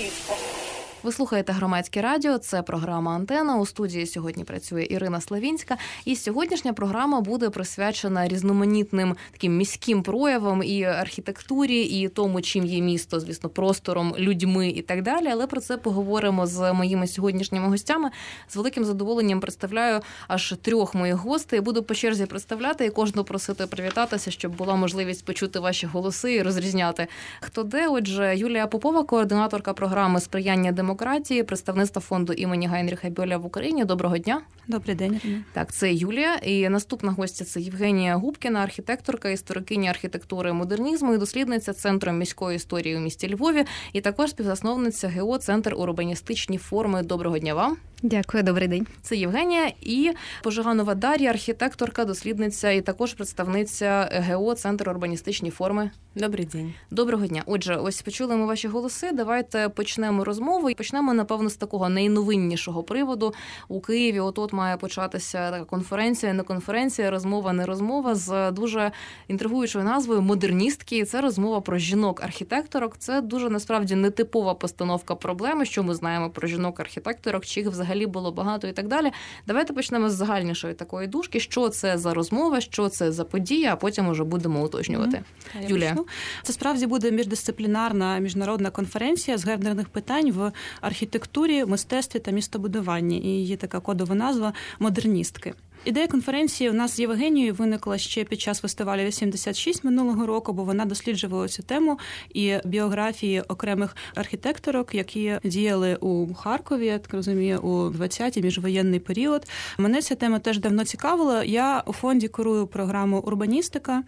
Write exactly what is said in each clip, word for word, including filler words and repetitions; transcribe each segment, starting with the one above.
журналістом. Ви слухаєте Громадське радіо, це програма «Антена». У студії сьогодні працює Ірина Славінська. І сьогоднішня програма буде присвячена різноманітним таким міським проявам і архітектурі, і тому, чим є місто, звісно, простором, людьми і так далі. Але про це поговоримо з моїми сьогоднішніми гостями. З великим задоволенням представляю аж трьох моїх гостей. Буду по черзі представляти і кожного просити привітатися, щоб була можливість почути ваші голоси і розрізняти, хто де. Отже, Юлія Попова, координаторка програми «Сприяння демократії», представництва фонду імені Гайнріха Бьоля в Україні. Доброго дня. Добрий день, Ірина. Так, це Юлія. І наступна гостя – це Євгенія Губкіна, архітекторка, історикиня архітектури і модернізму і дослідниця Центру міської історії у місті Львові. І також співзасновниця ГО «Центр урбаністичні форми». Доброго дня вам. Дякую, добрий день. Це Євгенія. І Пожиганова Дар'я, архітекторка, дослідниця і також представниця ГО «Центр урбаністичні форми». Добрий день. Доброго дня. Отже, ось почули ми ваші голоси. Давайте почнемо розмову. І почнемо, напевно, з такого найновиннішого приводу. У Києві от-от має початися така конференція, не конференція, розмова, не розмова з дуже інтригуючою назвою «Модерністки». І це розмова про жінок-архітекторок. Це дуже, насправді, нетипова постановка проблеми, що ми знаємо про жінок-архітекторок, чи їх взагалі було багато і так далі. Давайте почнемо з загальнішої такої дужки. Що це за розмова, що це за подія, а потім уже будемо уточнювати. Mm-hmm. Юлія. Це справді буде міждисциплінарна міжнародна конференція з гендерних питань в архітектурі, мистецтві та містобудуванні. І її така кодова назва «Модерністки». Ідея конференції у нас з Євгенією виникла ще під час фестивалю вісімдесят шість минулого року, бо вона досліджувала цю тему і біографії окремих архітекторок, які діяли у Харкові, я так розумію, у двадцятий міжвоєнний період. Мене ця тема теж давно цікавила. Я у фонді курую програму «Урбаністика»,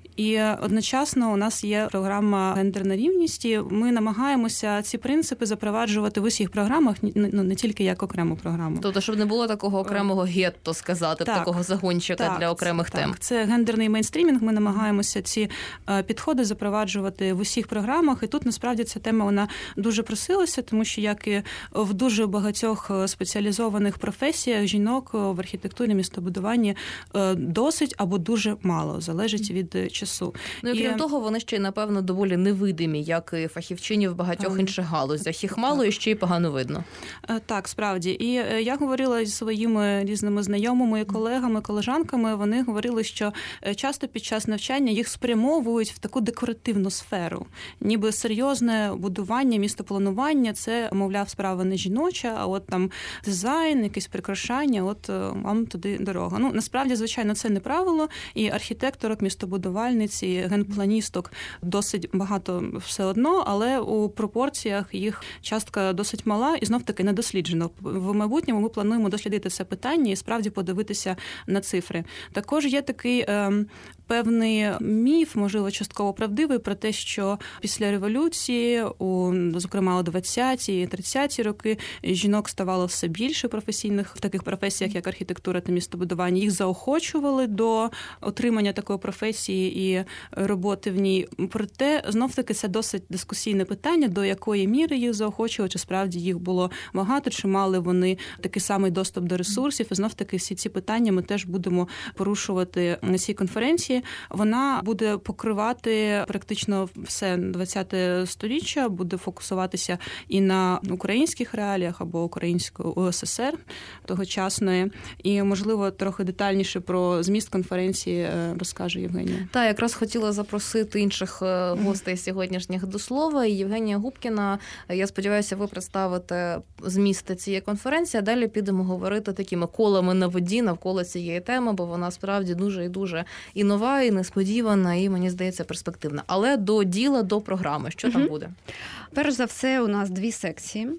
і одночасно у нас є програма «Гендерна рівність», і ми намагаємося ці принципи запроваджувати в усіх програмах, ну, не тільки як окрему програму. Тобто, щоб не було такого окремого гетто, сказати, так, такого загончика так, для окремих так, тем. Так, це гендерний мейнстрімінг, ми намагаємося ці підходи запроваджувати в усіх програмах, і тут, насправді, ця тема, вона дуже просилася, тому що, як і в дуже багатьох спеціалізованих професіях, жінок в архітектурі, містобудуванні досить або дуже мало, залежить від часу. Ну, і крім і... того, вони ще й, напевно, доволі невидимі, як і фахівчині в багатьох а... інших галузях. Їх мало і ще й погано видно. Так, справді. І я говорила зі своїми різними знайомими, колегами, колежанками, вони говорили, що часто під час навчання їх спрямовують в таку декоративну сферу. Ніби серйозне будування, містопланування – це, мовляв, справа не жіноча, а от там дизайн, якесь прикрашання, от вам туди дорога. Ну, насправді, звичайно, це не правило, і архітекторок, містобудувальниць, і генпланісток досить багато все одно, але у пропорціях їх частка досить мала і, знов-таки, не досліджена. В майбутньому ми плануємо дослідити це питання і справді подивитися на цифри. Також є такий е, певний міф, можливо, частково правдивий, про те, що після революції, у, зокрема, у двадцяті, тридцяті роки, жінок ставало все більше професійних в таких професіях, як архітектура та містобудування. Їх заохочували до отримання такої професії і роботи в ній. Проте, знов-таки, це досить дискусійне питання, до якої міри їх заохочували, чи справді їх було багато, чи мали вони такий самий доступ до ресурсів. І знов-таки всі ці питання ми теж будемо порушувати на цій конференції. Вона буде покривати практично все ХХ сторіччя, буде фокусуватися і на українських реаліях або української УССР тогочасної. І, можливо, трохи детальніше про зміст конференції розкаже Євгенія. Так, якраз хотіла запросити інших гостей сьогоднішніх до слова. Євгенія Губкіна, я сподіваюся, ви представите зміст цієї конференції, а далі підемо говорити такими колами на воді навколо цієї теми, бо вона справді дуже і дуже і нова, і несподівана, і, мені здається, перспективна. Але до діла, до програми. Що там буде? Перш за все, у нас дві секції.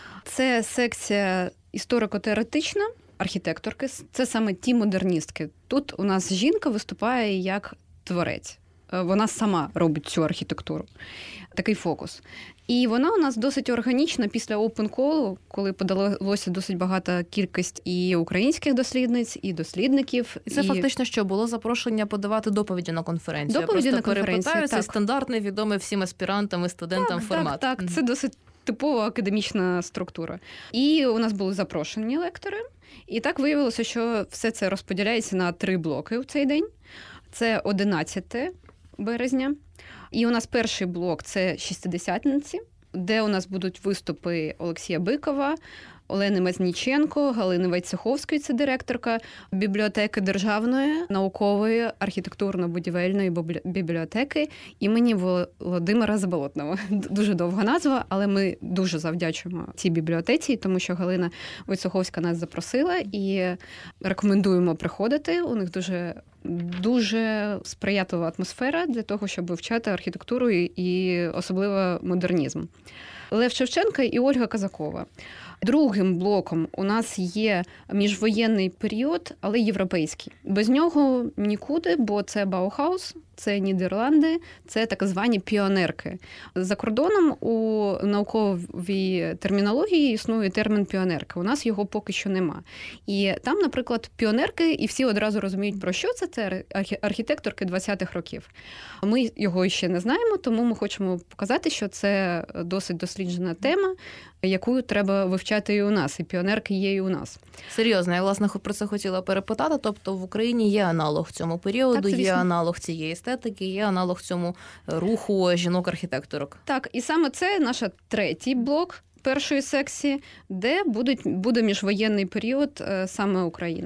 Це секція історико-теоретична, архітекторки. Це саме ті модерністки. Тут у нас жінка виступає як творець. Вона сама робить цю архітектуру. Такий фокус. І вона у нас досить органічна після Open Call, коли подалося досить багата кількість і українських дослідниць, і дослідників. І це і... фактично, що було запрошення подавати доповіді на конференцію. Доповіді Я на конференцію, це стандартний, відомий всім аспірантам і студентам так, формат. Так, так, це досить типова академічна структура. І у нас були запрошені лектори. І так виявилося, що все це розподіляється на три блоки у цей день. Це одинадцяте березня. І у нас перший блок – це шістдесятниці. де у нас будуть виступи Олексія Бикова, Олени Мазніченко, Галини Войцеховської, це директорка бібліотеки Державної наукової архітектурно-будівельної бібліотеки імені Володимира Заболотного. Дуже довга назва, але ми дуже завдячуємо цій бібліотеці, тому що Галина Войцеховська нас запросила і рекомендуємо приходити. У них дуже дуже сприятлива атмосфера для того, щоб вивчати архітектуру і особливо модернізм. Лев Шевченко і Ольга Казакова. Другим блоком у нас є міжвоєнний період, але європейський. Без нього нікуди, бо це Баухаус, це Нідерланди, це так звані піонерки. За кордоном у науковій термінології існує термін піонерка. У нас його поки що нема. І там, наприклад, піонерки, і всі одразу розуміють, про що це, це архітекторки двадцятих років. Ми його ще не знаємо, тому ми хочемо показати, що це досить досліджена тема, яку треба вивчати і у нас, і піонерки є і у нас. Серйозно, я, власне, про це хотіла перепитати. Тобто в Україні є аналог цьому періоду, так, є аналог цієї естетики, є аналог цьому руху жінок-архітекторок. Так, і саме це наш третій блок першої секції, де буде, буде міжвоєнний період саме України.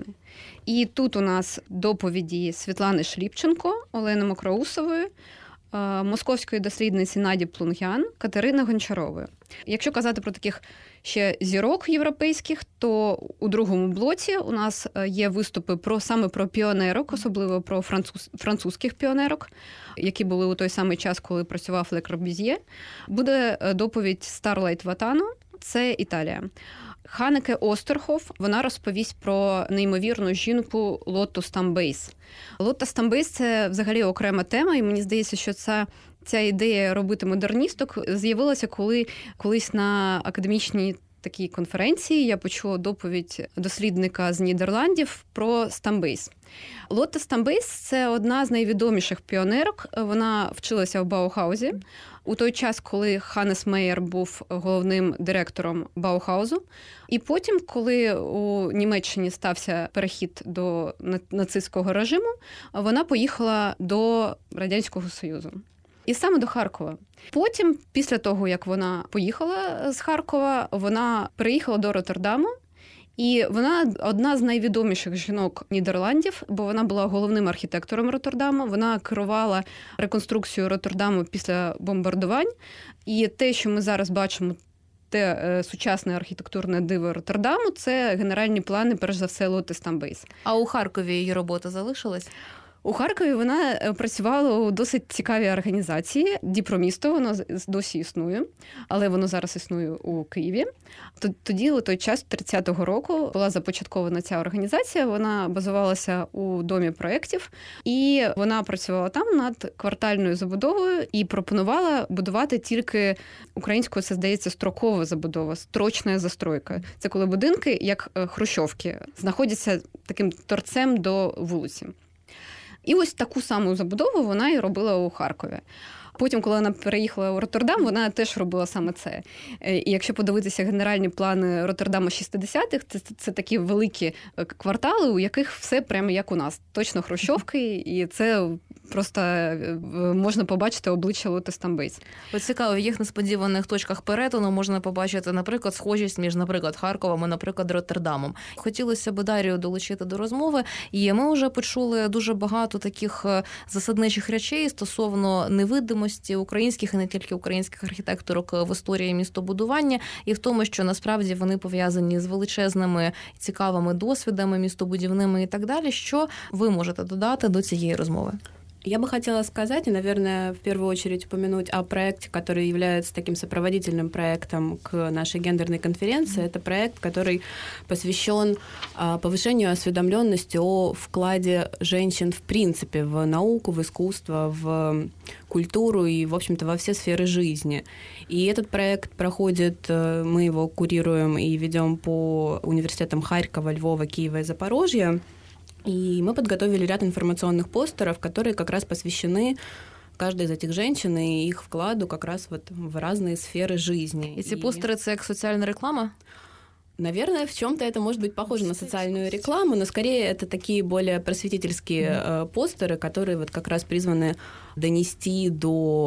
І тут у нас доповіді Світлани Шліпченко, Олени Мокроусової, московської дослідниці Наді Плунгян, Катерини Гончарової. Якщо казати про таких ще зірок європейських, то у другому блоці у нас є виступи про саме про піонерок, особливо про француз, французьких піонерок, які були у той самий час, коли працював Ле Корбюзьє. Буде доповідь Старлайт Ватано, це Італія. Ханеке Остерхоф, вона розповість про неймовірну жінку Лотту Стамбейс. Лотта Стамбейс – це взагалі окрема тема, і мені здається, що ця, ця ідея робити модерністок з'явилася, коли колись на академічній такій конференції я почула доповідь дослідника з Нідерландів про Стамбейс. Лотта Стамбейс – це одна з найвідоміших піонерок. Вона вчилася в Баухаузі у той час, коли Ханнес Мейер був головним директором Баухаузу. І потім, коли у Німеччині стався перехід до нацистського режиму, вона поїхала до Радянського Союзу. І саме до Харкова. Потім, після того, як вона поїхала з Харкова, вона переїхала до Роттердаму. І вона одна з найвідоміших жінок Нідерландів, бо вона була головним архітектором Роттердаму. Вона керувала реконструкцією Роттердаму після бомбардувань. І те, що ми зараз бачимо, те е, сучасне архітектурне диво Роттердаму, це генеральні плани, перш за все, Лотти Стамбейс. А у Харкові її робота залишилась? У Харкові вона працювала у досить цікавій організації. Діпромісто, воно досі існує, але воно зараз існує у Києві. Тоді, у той час, тридцятого року, була започаткована ця організація, вона базувалася у Домі проєктів, і вона працювала там над квартальною забудовою і пропонувала будувати тільки українською, це, здається, строкова забудова, строчна застройка. Це коли будинки, як хрущовки, знаходяться таким торцем до вулиці. І ось таку саму забудову вона і робила у Харкові. Потім, коли вона переїхала у Роттердам, вона теж робила саме це. І якщо подивитися генеральні плани Роттердаму шістдесятих, це, це такі великі квартали, у яких все прямо як у нас. Точно хрущовки, і це просто можна побачити обличчя Лотти Стамбейс. Ось цікаво, в їх несподіваних точках перетину можна побачити, наприклад, схожість між, наприклад, Харковом і, наприклад, Роттердамом. Хотілося б Дарію долучити до розмови, і ми вже почули дуже багато таких засадничих речей стосовно невидимості українських і не тільки українських архітекторок в історії містобудування, і в тому, що насправді вони пов'язані з величезними цікавими досвідами містобудівними і так далі. Що ви можете додати до цієї розмови? Я бы хотела сказать, и, наверное, в первую очередь упомянуть о проекте, который является таким сопроводительным проектом к нашей гендерной конференции. Это проект, который посвящен повышению осведомленности о вкладе женщин в принципе в науку, в искусство, в культуру и, в общем-то, во все сферы жизни. И этот проект проходит, мы его курируем и ведем по университетам Харькова, Львова, Киева и Запорожья. И мы подготовили ряд информационных постеров, которые как раз посвящены каждой из этих женщин и их вкладу как раз вот в разные сферы жизни. И эти постеры — это как социальная реклама? Наверное, в чем-то это может быть похоже на социальную рекламу, но скорее это такие более просветительские mm-hmm. постеры, которые вот как раз призваны донести до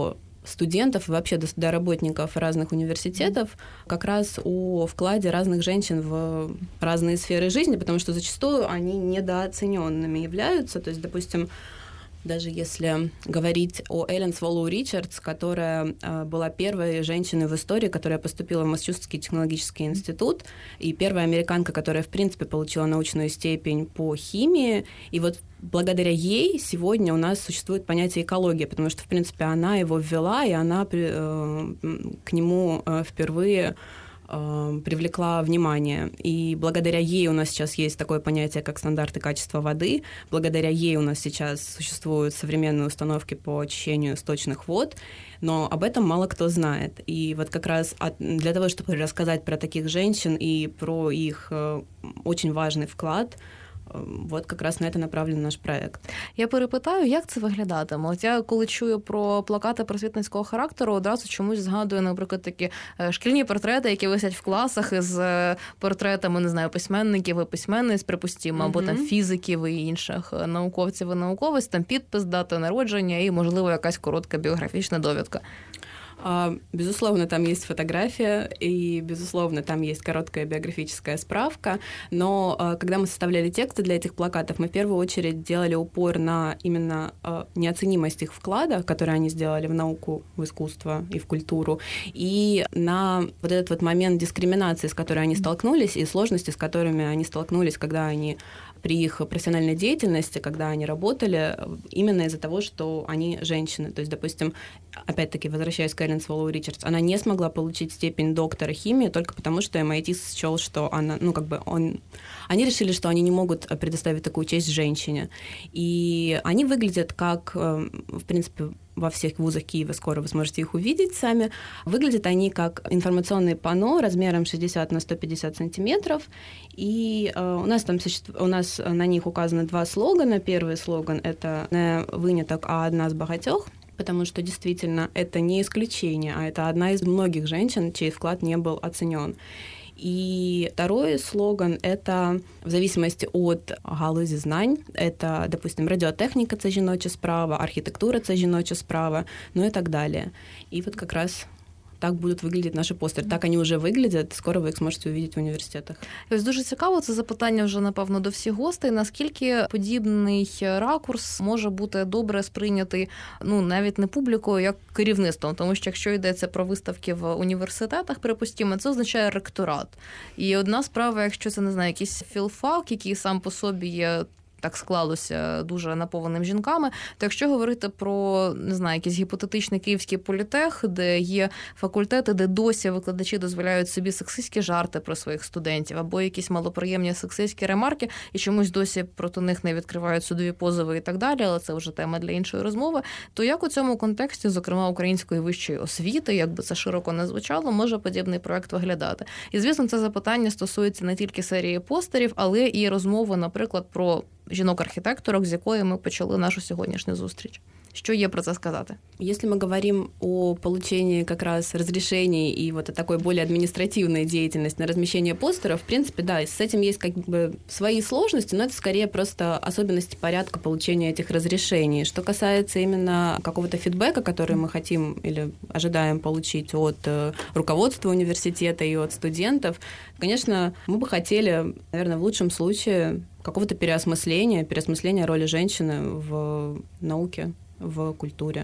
студентов и вообще до, до работников разных университетов как раз о вкладе разных женщин в разные сферы жизни, потому что зачастую они недооцененными являются. То есть, допустим, даже если говорить о Эллен Сволоу Ричардс, которая э, была первой женщиной в истории, которая поступила в Массачусетский технологический институт, и первая американка, которая, в принципе, получила научную степень по химии, и вот благодаря ей сегодня у нас существует понятие экология, потому что, в принципе, она его ввела, и она э, к нему э, впервые привлекла внимание. И благодаря ей у нас сейчас есть такое понятие, как стандарты качества воды. Благодаря ей у нас сейчас существуют современные установки по очищению сточных вод, но об этом мало кто знает. И вот как раз от, для того, чтобы рассказать про таких женщин и про их очень важный вклад, от якраз на це направлений наш проєкт. Я перепитаю, як це виглядатиме? От я, коли чую про плакати просвітницького характеру, одразу чомусь згадую, наприклад, такі шкільні портрети, які висять в класах із портретами, не знаю, письменників і письменниць, припустимо, або mm-hmm. там фізиків і інших науковців і науковиць, там підпис, дата народження і, можливо, якась коротка біографічна довідка. Безусловно, там есть фотография, и, безусловно, там есть короткая биографическая справка, но когда мы составляли тексты для этих плакатов, мы в первую очередь делали упор на именно неоценимость их вклада, который они сделали в науку, в искусство и в культуру, и на вот этот вот момент дискриминации, с которой они столкнулись, и сложности, с которыми они столкнулись, когда они при их профессиональной деятельности, когда они работали, именно из-за того, что они женщины. То есть, допустим, опять-таки, возвращаясь к Эллен Сволоу Ричардс, она не смогла получить степень доктора химии только потому, что эм ай ти счёл, что она, ну, как бы, он... Они решили, что они не могут предоставить такую честь женщине. И они выглядят как, в принципе, во всех вузах Киева, скоро вы сможете их увидеть сами. Выглядят они как информационные панно размером шестьдесят на сто пятьдесят сантиметров. И э, у нас там у нас на них указаны два слогана. Первый слоган — это «Не выняток, а одна из богатёх», потому что действительно это не исключение, а это одна из многих женщин, чей вклад не был оценен. И второй слоган — это в зависимости от галузі знань. Это, допустим, радиотехника — це жіноча справа, архітектура — це жіноча справа, ну и так далее. И вот как раз так будуть виглядати наші постери. Так вони вже виглядять, скоро ви їх зможете увидеть в університетах. Ось дуже цікаво, це запитання вже, напевно, до всіх гостей. Наскільки подібний ракурс може бути добре сприйнятий, ну, навіть не публікою, як керівництвом? Тому що якщо йдеться про виставки в університетах, припустимо, це означає ректорат. І одна справа, якщо це, не знаю, якийсь філфак, який сам по собі є, так склалося, дуже наповненим жінками, то якщо говорити про, не знаю, якийсь гіпотетичний київський політех, де є факультети, де досі викладачі дозволяють собі сексистські жарти про своїх студентів, або якісь малоприємні сексистські ремарки, і чомусь досі проти них не відкривають судові позови і так далі, але це вже тема для іншої розмови, то як у цьому контексті, зокрема, української вищої освіти, як би це широко не звучало, може подібний проект виглядати? І, звісно, це запитання стосується не тільки серії постерів, але і розмови, наприклад, про жінок-архітекторок, з якої ми почали нашу сьогоднішню зустріч. Что є про це сказати? Если мы говорим о получении как раз разрешений и вот о такой более административной деятельности на размещение постеров, в принципе, да, с этим есть как бы свои сложности, но это скорее просто особенности порядка получения этих разрешений. Что касается именно какого-то фидбэка, который мы хотим или ожидаем получить от руководства университета и от студентов, конечно, мы бы хотели, наверное, в лучшем случае какого-то переосмысления, переосмысления роли женщины в науке, в культуре.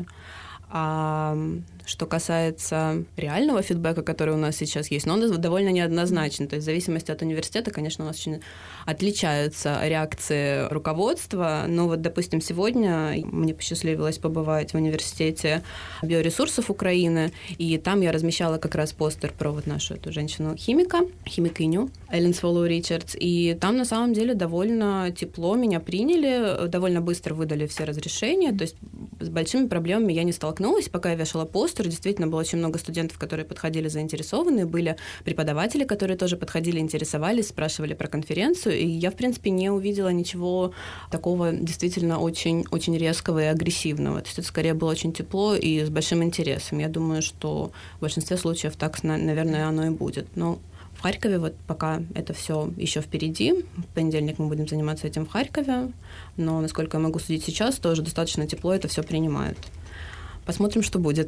А что касается реального фидбэка, который у нас сейчас есть, но он довольно неоднозначен. То есть в зависимости от университета, конечно, у нас очень отличаются реакции руководства. Но вот, допустим, сегодня мне посчастливилось побывать в университете биоресурсов Украины, и там я размещала как раз постер про вот нашу эту женщину-химика, химикиню Эллен Сволоу Ричардс, и там на самом деле довольно тепло меня приняли, довольно быстро выдали все разрешения, то есть с большими проблемами я не столкнулась, пока я вешала постер. Действительно, было очень много студентов, которые подходили заинтересованные, были преподаватели, которые тоже подходили, интересовались, спрашивали про конференцию, и я, в принципе, не увидела ничего такого действительно очень, очень резкого и агрессивного. То есть это скорее было очень тепло и с большим интересом. Я думаю, что в большинстве случаев так, наверное, оно и будет. Но в Харькове вот пока это все еще впереди. В понедельник мы будем заниматься этим в Харькове, но, насколько я могу судить сейчас, тоже достаточно тепло это все принимают. Посмотрим, что будет.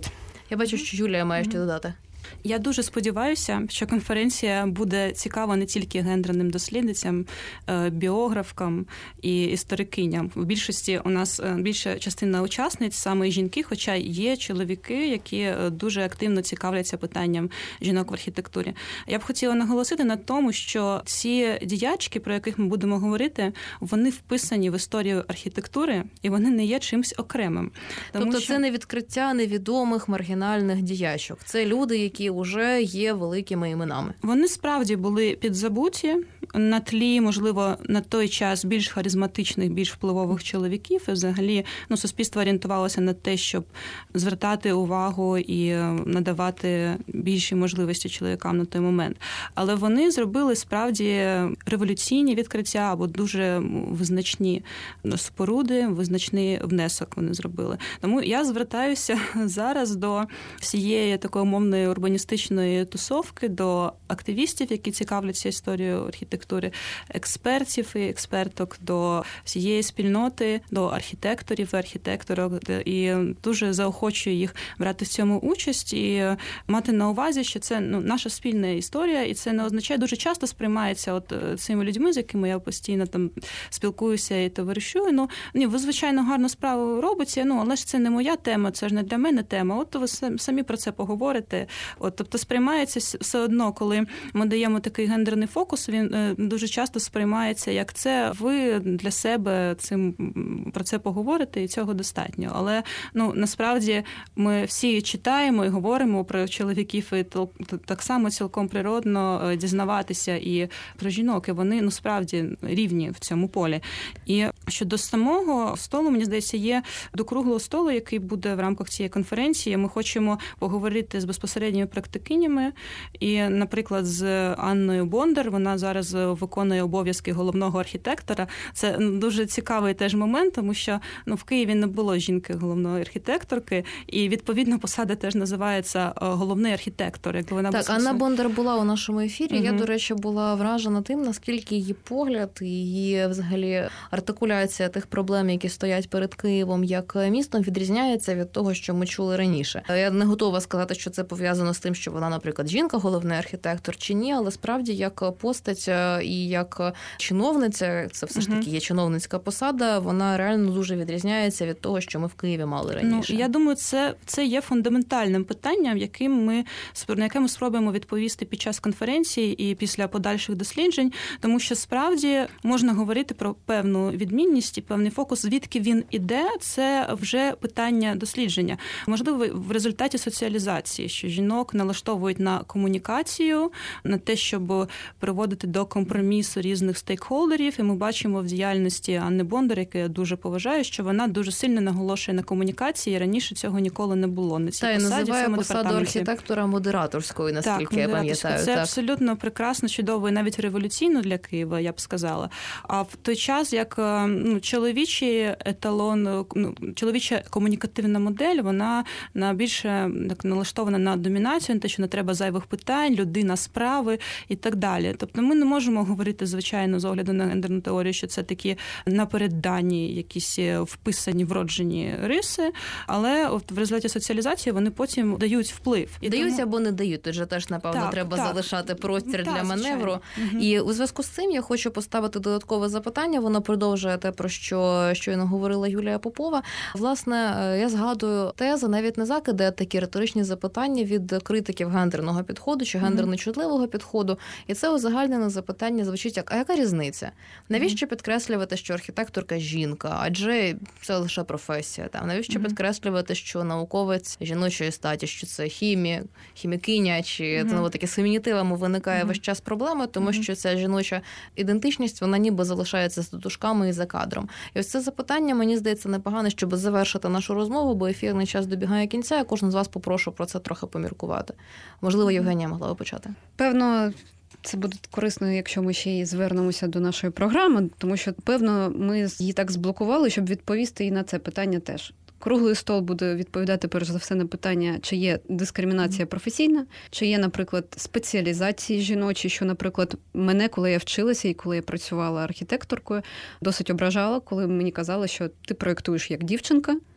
Я бачу, що Юлія має що додати. Я дуже сподіваюся, що конференція буде цікава не тільки гендерним дослідницям, біографкам і історикиням. В більшості у нас більша частина учасниць саме жінки, хоча є чоловіки, які дуже активно цікавляться питанням жінок в архітектурі. Я б хотіла наголосити на тому, що ці діячки, про яких ми будемо говорити, вони вписані в історію архітектури, і вони не є чимось окремим. Тому тобто що... це не відкриття невідомих маргінальних діячок. Це люди, які які вже є великими іменами. Вони справді були підзабуті на тлі, можливо, на той час більш харизматичних, більш впливових чоловіків. І взагалі ну, суспільство орієнтувалося на те, щоб звертати увагу і надавати більші можливості чоловікам на той момент. Але вони зробили справді революційні відкриття або дуже визначні споруди, визначний внесок вони зробили. Тому я звертаюся зараз до всієї такої умовної урбаністичної тусовки, до активістів, які цікавляться історією архітектури, експертів і експерток, до всієї спільноти, до архітекторів і архітекторок. І дуже заохочую їх брати в цьому участь і мати на увазі, що це ну, наша спільна історія, і це не означає, дуже часто сприймається от цими людьми, з якими я постійно там спілкуюся і товаришую. Ну, ні, ви, звичайно, гарну справу робите, ну, але ж це не моя тема, це ж не для мене тема. От ви самі про це поговорите. От, тобто сприймається все одно, коли ми даємо такий гендерний фокус, він дуже часто сприймається як це ви для себе цим про це поговорите, і цього достатньо. Але ну насправді ми всі читаємо і говоримо про чоловіків, і так само цілком природно дізнаватися і про жінок, і вони ну справді рівні в цьому полі. І щодо самого столу, мені здається, є до круглого столу, який буде в рамках цієї конференції. Ми хочемо поговорити з безпосередніми практикинями. І, наприклад, з Анною Бондар, вона зараз виконує обов'язки головного архітектора. Це дуже цікавий теж момент, тому що ну, в Києві не було жінки головної архітекторки, і, відповідно, посада теж називається головний архітектор. Якби вона так, безпосередньо... Анна Бондар була у нашому ефірі. Угу. Я, до речі, була вражена тим, наскільки її погляд і її, взагалі, артикуляція тих проблем, які стоять перед Києвом як містом, відрізняється від того, що ми чули раніше. Я не готова сказати, що це пов'язано з тим, що вона, наприклад, жінка, головний архітектор, чи ні, але справді як постать і як чиновниця, це все ж таки є чиновницька посада, вона реально дуже відрізняється від того, що ми в Києві мали раніше. Ну, я думаю, це, це є фундаментальним питанням, яким ми, на яке ми спробуємо відповісти під час конференції і після подальших досліджень, тому що справді можна говорити про певну відмінність і певний фокус, звідки він іде, це вже питання дослідження. Можливо, в результаті соціалізації, що жінок налаштовують на комунікацію, на те, щоб приводити до компромісу різних стейкхолдерів, і ми бачимо в діяльності Анни Бондар, яку я дуже поважаю, що вона дуже сильно наголошує на комунікації, і раніше цього ніколи не було на цій Та, посаді. Та, і називає посаду архітектора модераторською, наскільки так, я пам'ятаю. Це так. Абсолютно прекрасно, чудово і навіть революційно для Києва, я б сказала. А в той час, як ну, чоловічий еталон, ну, чоловіча комунікативна модель, вона на більше так, налаштована на домінацію, на те, що не треба зайвих питань, людина справи і так далі. Тобто ми не можемо говорити, звичайно, з огляду на гендерну теорію, що це такі напереддані якісь вписані, вроджені риси, але от в результаті соціалізації вони потім дають вплив. І дають тому... або не дають, тут же теж, напевно, так, треба так. залишати простір так, для маневру. Угу. І у зв'язку з цим я хочу поставити додаткове запитання, воно продовжує те, про що щойно говорила Юлія Попова. Власне, я згадую тези, навіть не закиди, а такі риторичні запитання від критиків гендерного підходу чи гендерно-чутливого підходу. І це узагальнене запитання звучить як, а яка різниця? Навіщо mm-hmm. підкреслювати, що архітекторка жінка? Адже це лише професія. Там. Навіщо mm-hmm. підкреслювати, що науковець жіночої статі, що це хімія, хімікиня, чи mm-hmm. знову таки з фемінітивами виникає mm-hmm. весь час проблеми, тому mm-hmm. що ця жіноча ідентичність, вона ніби залишається з татушками і за кадром. І ось це запитання, мені здається, непогане, щоб завершити нашу розмову, бо ефірний час добігає кінця, я кожен з вас попрошу про це трохи поміркувати. Можливо, Євгенія могла би почати. Певно, це буде корисно, якщо ми ще й звернемося до нашої програми, тому що, певно, ми її так зблокували, щоб відповісти і на це питання теж. Круглий стол буде відповідати, перш за все, на питання, чи є дискримінація професійна, чи є, наприклад, спеціалізації жіночі, що, наприклад, мене, коли я вчилася і коли я працювала архітекторкою, досить ображало, коли мені казали, що ти проєктуєш як дівчинка,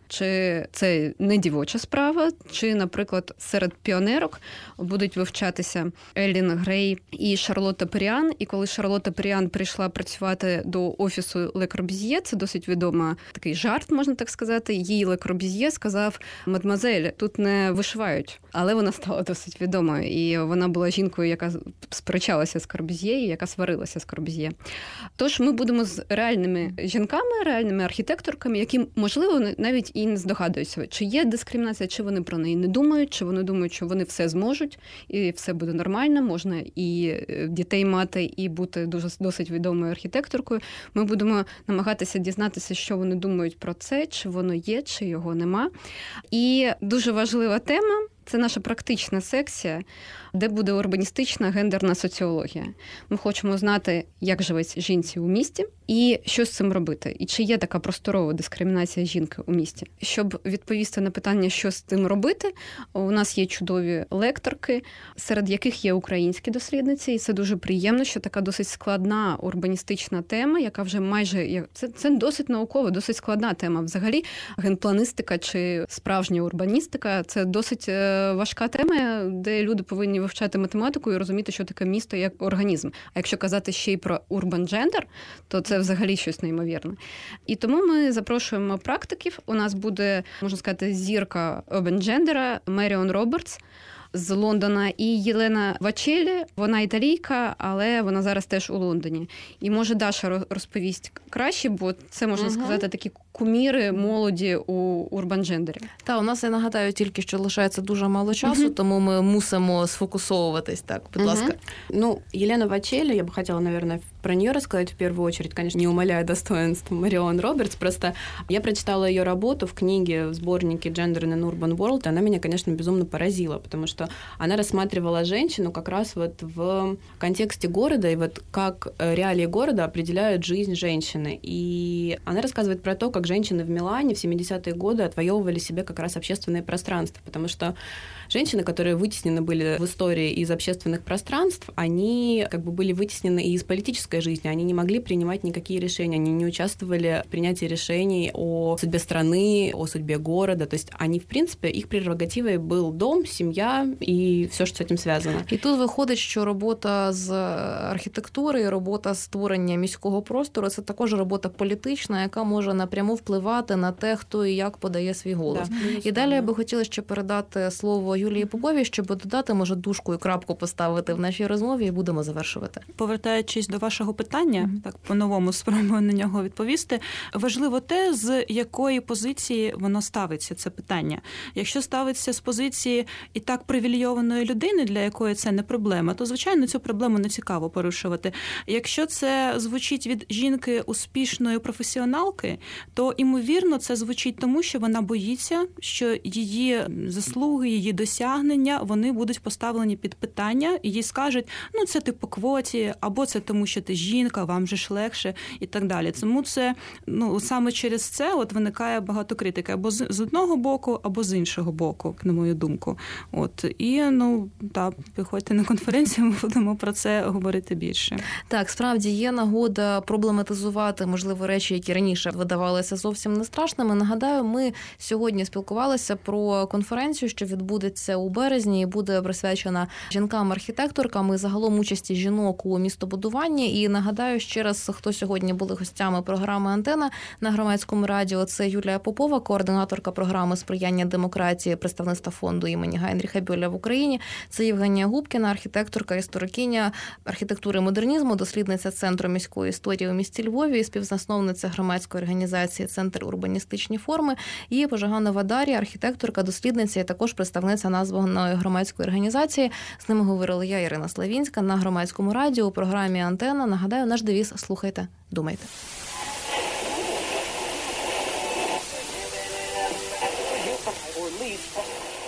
чи це не дівоча справа, чи, наприклад, серед піонерок будуть вивчатися Еллін Грей і Шарлотта Періан. І коли Шарлотта Періан прийшла працювати до офісу Ле Корбюзьє, це досить відомий такий жарт, можна так сказати, їй Ле Корбюзьє сказав: «Мадемуазель, тут не вишивають». Але вона стала досить відомою. І вона була жінкою, яка сперечалася з Корбюзьє, яка сварилася з Корбюзьє. Тож ми будемо з реальними жінками, реальними архітекторками, які, можливо, навіть і не здогадуються, чи є дискримінація, чи вони про неї не думають, чи вони думають, що вони все зможуть, і все буде нормально, можна і дітей мати, і бути дуже досить відомою архітекторкою. Ми будемо намагатися дізнатися, що вони думають про це, чи воно є, чи його нема. І дуже важлива тема – це наша практична секція, де буде урбаністична гендерна соціологія. Ми хочемо знати, як живеться жінці у місті і що з цим робити. І чи є така просторова дискримінація жінки у місті. Щоб відповісти на питання, що з цим робити, у нас є чудові лекторки, серед яких є українські дослідниці. І це дуже приємно, що така досить складна урбаністична тема, яка вже майже... Це, це досить наукова, досить складна тема. Взагалі, генпланистика чи справжня урбаністика – це досить важка тема, де люди повинні вивчати математику і розуміти, що таке місто як організм. А якщо казати ще й про урбан джендер, то це взагалі щось неймовірне. І тому ми запрошуємо практиків. У нас буде, можна сказати, зірка урбан джендера Меріон Робертс з Лондона і Єлена Вачелі. Вона італійка, але вона зараз теж у Лондоні. І може Даша розповість краще, бо це, можна угу. сказати, такі куміри молоді у урбан-джендері. Та, у нас, я нагадаю, тільки що лишається дуже мало часу, угу. тому ми мусимо сфокусовуватись. Так, будь угу. ласка. Ну, Елена Вачелли, я бы хотела, наверное, про нее рассказать в первую очередь, конечно, не умаляя достоинств Марион Робертс, просто я прочитала ее работу в книге, в сборнике «Gender in an Urban World», и она меня, конечно, безумно поразила, потому что она рассматривала женщину как раз вот в контексте города, и вот как реалии города определяют жизнь женщины. И она рассказывает про то, как женщины в Милане в семидесятые годы отвоевывали себе как раз общественное пространство, потому что женщины, которые вытеснены были в истории из общественных пространств, они как бы были вытеснены и из политической жизни, они не могли принимать никакие решения, они не участвовали в принятии решений о судьбе страны, о судьбе города, то есть они, в принципе, их прерогативой был дом, семья і все, що з цим зв'язано. І тут виходить, що робота з архітектури, робота з створення міського простору – це також робота політична, яка може напряму впливати на те, хто і як подає свій голос. Да, і далі я би хотіла ще передати слово Юлії Поповій, щоб додати, може, дужку і крапку поставити в нашій розмові, і будемо завершувати. Повертаючись до вашого питання, mm-hmm. так по-новому спробую на нього відповісти, важливо те, з якої позиції воно ставиться, це питання. Якщо ставиться з позиції і так привілейованої людини, для якої це не проблема, то, звичайно, цю проблему не цікаво порушувати. Якщо це звучить від жінки успішної професіоналки, то, ймовірно, це звучить тому, що вона боїться, що її заслуги, її досягнення, вони будуть поставлені під питання, і їй скажуть, ну, це ти по квоті, або це тому, що ти жінка, вам же ж легше, і так далі. Тому це, ну, саме через це от виникає багато критики, або з, з одного боку, або з іншого боку, на мою думку. От. І, ну, так, приходьте на конференцію, ми будемо про це говорити більше. Так, справді є нагода проблематизувати, можливо, речі, які раніше видавалися зовсім не страшними. Нагадаю, ми сьогодні спілкувалися про конференцію, що відбудеться у березні і буде присвячена жінкам-архітекторкам і загалом участі жінок у містобудуванні. І нагадаю ще раз, хто сьогодні були гостями програми «Антена» на Громадському радіо. Це Юлія Попова, координаторка програми «Сприяння демократії» представництва фонду імені Гайнріха Бьоля в Україні. Це Євгенія Губкіна, архітекторка, історикиня архітектури модернізму, дослідниця Центру міської історії у місті Львові, співзасновниця громадської організації «Центр урбаністичні форми». І Пожаганова Дар'я, архітекторка, дослідниця і також представниця названої громадської організації. З ними говорила я, Ірина Славінська, на Громадському радіо у програмі «Антена». Нагадаю, наш девіз «Слухайте, думайте». Or leave.